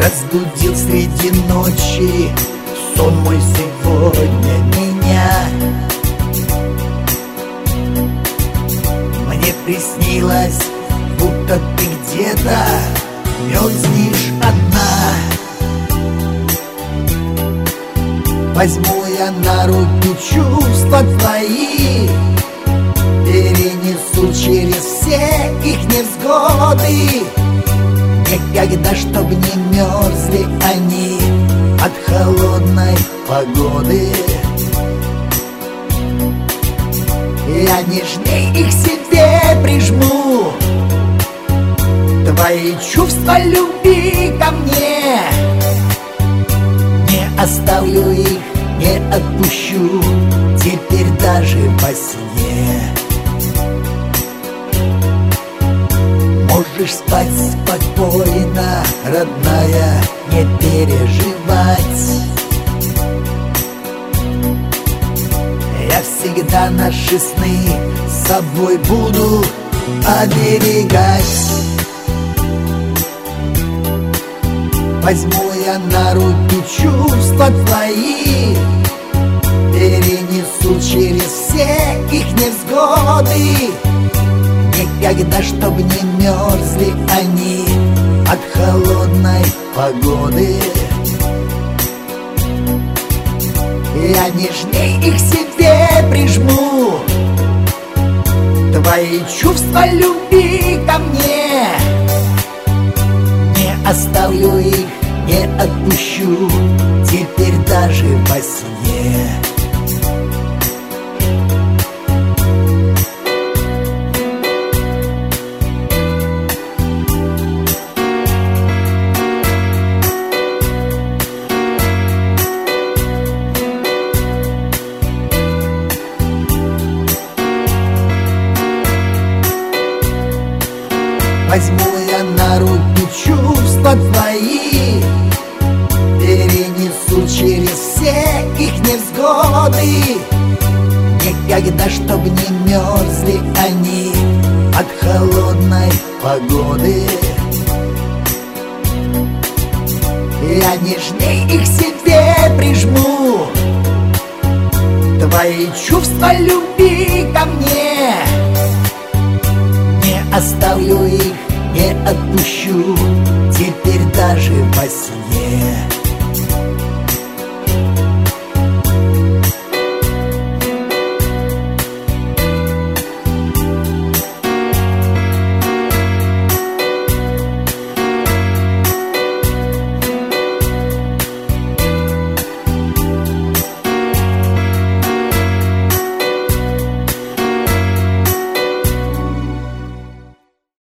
разбудил среди ночи сон мой сегодня меня. Мне приснилось, будто ты где-то мерзнешь одна. Возьму я на руки чувства твои, перенесу через все их невзгоды. Никогда, чтоб не мерзли они от холодной погоды. Я нежней их себе прижму, твои чувства любви ко мне. Не оставлю их, не отпущу, теперь даже во сне. Можешь спать спокойно, родная, не переживать. Я всегда наши сны с собой буду оберегать. Возьму я на руки чувства твои, перенесу через все их невзгоды. Никогда, чтоб не мерзли они от холодной погоды. Я нежней их себе прижму, твои чувства любви ко мне. Не оставлю их, не отпущу, теперь даже во сне. Возьму я на руки чувства твои, перенесу через все их невзгоды. Никогда, чтоб не мерзли они от холодной погоды. Я нежней их себе прижму, твои чувства любви ко мне. Не оставлю их, не отпущу, теперь даже во сне.